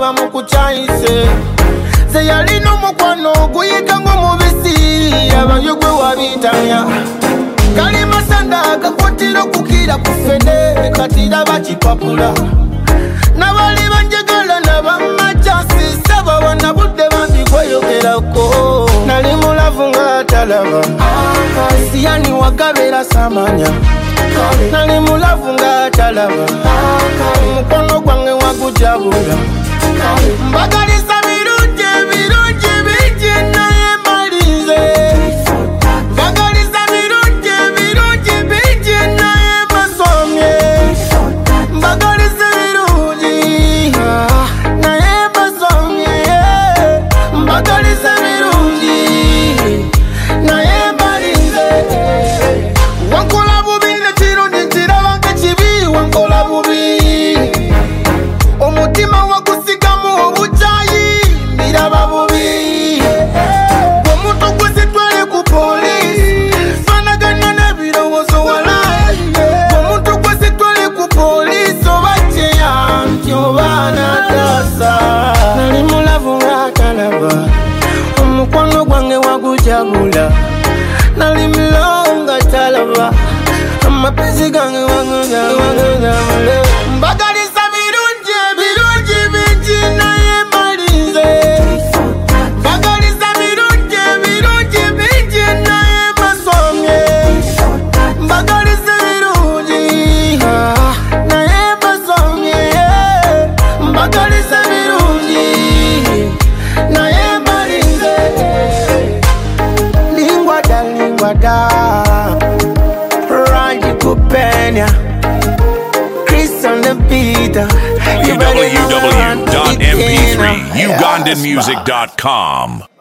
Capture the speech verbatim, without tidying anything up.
baba mukuchaise ze yali n'umukwano guyika ng'omubisi abayogwe wabitamya kali masanda akakwatira kukira kufede katira bakipapula nabali banjagala nabamachasi saba wanabudde bambikweyogerako nali mulavu nga talaba siyani wakabera samanya nali mulavu nga talaba mukono gwange wagujabula mbagalisa birungi birungi bingi naye malize mbagalisa birungi birungi bingi naye masomye mbagalisa birungi naye masomye mbagalisa birungi naye malize wankola bubi nekirungi nkiraba nkekibi wankola bubi omutima wagusigamu obuchayi mbiraba bubi omuntu gwesitwale ku polisi fanagana n'ebirowoozo walayi omuntu gwesitwale ku polisi oba kyeya nti oba natasa nali mulavu nga talaba omukwano gwange wagujabula nali milowo nga talaba amapezi gange wagujabula mbagalisa birungi birungi bingi naye malize mbagalisa birungi birungi bingi naye masomye mbagalisa birungi naye masomye mbagalisa birungi naye malize lingwa da lingwa da Randy Kupenya Chris on the beat w w w dot m p three ugandan music dot com